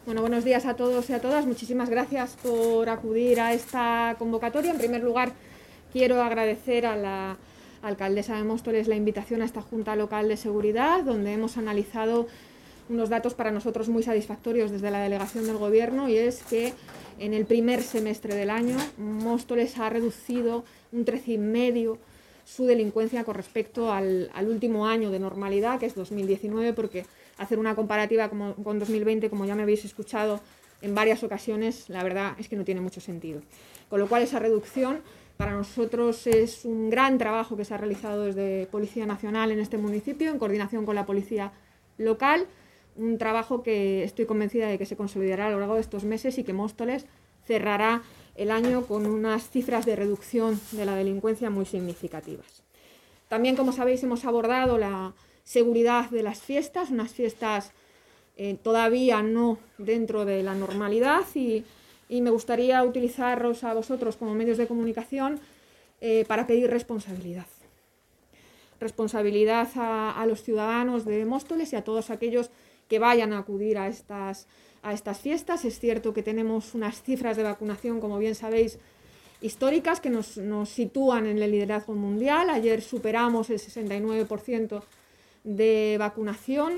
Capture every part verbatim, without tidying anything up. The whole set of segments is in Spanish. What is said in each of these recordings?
Bueno, buenos días a todos y a todas. Muchísimas gracias por acudir a esta convocatoria. En primer lugar, quiero agradecer a la alcaldesa de Móstoles la invitación a esta Junta Local de Seguridad, donde hemos analizado unos datos para nosotros muy satisfactorios desde la delegación del Gobierno, y es que en el primer semestre del año Móstoles ha reducido un trece coma cinco su delincuencia con respecto al, al último año de normalidad, que es dos mil diecinueve, porque hacer una comparativa como, con dos mil veinte, como ya me habéis escuchado en varias ocasiones, la verdad es que no tiene mucho sentido. Con lo cual, esa reducción para nosotros es un gran trabajo que se ha realizado desde Policía Nacional en este municipio, en coordinación con la Policía Local, un trabajo que estoy convencida de que se consolidará a lo largo de estos meses y que Móstoles cerrará el año con unas cifras de reducción de la delincuencia muy significativas. También, como sabéis, hemos abordado la seguridad de las fiestas, unas fiestas eh, todavía no dentro de la normalidad, y, y me gustaría utilizaros a vosotros como medios de comunicación eh, para pedir responsabilidad. Responsabilidad a, a los ciudadanos de Móstoles y a todos aquellos que vayan a acudir a estas, a estas fiestas. Es cierto que tenemos unas cifras de vacunación, como bien sabéis, históricas, que nos, nos sitúan en el liderazgo mundial. Ayer superamos el sesenta y nueve por ciento de vacunación,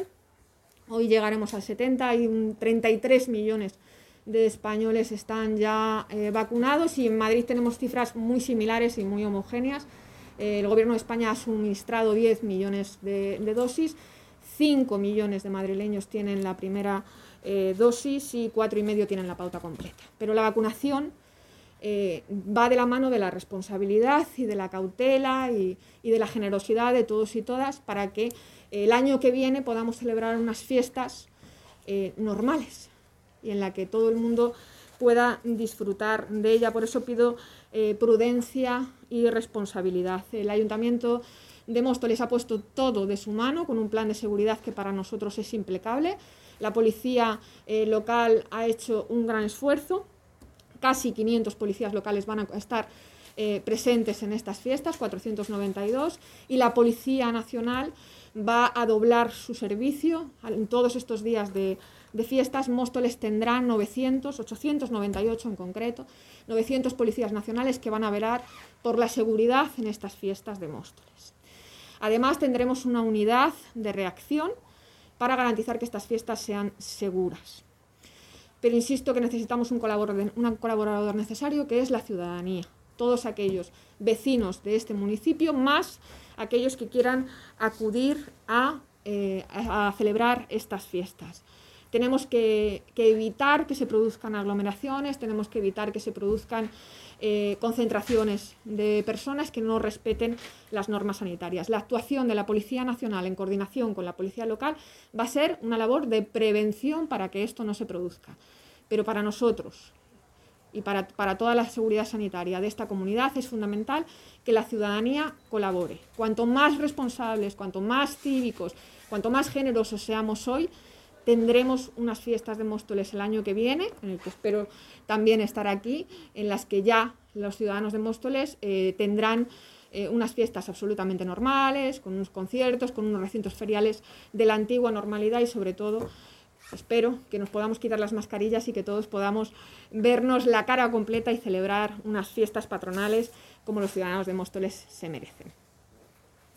hoy llegaremos al setenta por ciento, y un treinta y tres millones de españoles están ya eh, vacunados, y en Madrid tenemos cifras muy similares y muy homogéneas. Eh, el Gobierno de España ha suministrado diez millones de, de dosis, cinco millones de madrileños tienen la primera eh, dosis y cuatro y medio tienen la pauta completa. Pero la vacunación eh, va de la mano de la responsabilidad y de la cautela y, y de la generosidad de todos y todas para que eh, el año que viene podamos celebrar unas fiestas eh, normales y en la que todo el mundo pueda disfrutar de ella. Por eso pido eh, prudencia y responsabilidad. El Ayuntamiento de Móstoles ha puesto todo de su mano con un plan de seguridad que para nosotros es impecable. La policía eh, local ha hecho un gran esfuerzo. Casi quinientos policías locales van a estar eh, presentes en estas fiestas, cuatrocientos noventa y dos, y la Policía Nacional va a doblar su servicio en todos estos días de, de fiestas. Móstoles tendrá novecientos, ochocientos noventa y ocho en concreto, novecientos policías nacionales que van a velar por la seguridad en estas fiestas de Móstoles. Además, tendremos una unidad de reacción para garantizar que estas fiestas sean seguras. Pero insisto que necesitamos un colaborador, un colaborador necesario, que es la ciudadanía. Todos aquellos vecinos de este municipio, más aquellos que quieran acudir a, eh, a celebrar estas fiestas. Tenemos que, que evitar que se produzcan aglomeraciones, tenemos que evitar que se produzcan eh, concentraciones de personas que no respeten las normas sanitarias. La actuación de la Policía Nacional en coordinación con la Policía Local va a ser una labor de prevención para que esto no se produzca. Pero para nosotros y para, para toda la seguridad sanitaria de esta comunidad es fundamental que la ciudadanía colabore. Cuanto más responsables, cuanto más cívicos, cuanto más generosos seamos hoy, tendremos unas fiestas de Móstoles el año que viene, en el que espero también estar aquí, en las que ya los ciudadanos de Móstoles eh, tendrán eh, unas fiestas absolutamente normales, con unos conciertos, con unos recintos feriales de la antigua normalidad, y sobre todo espero que nos podamos quitar las mascarillas y que todos podamos vernos la cara completa y celebrar unas fiestas patronales como los ciudadanos de Móstoles se merecen.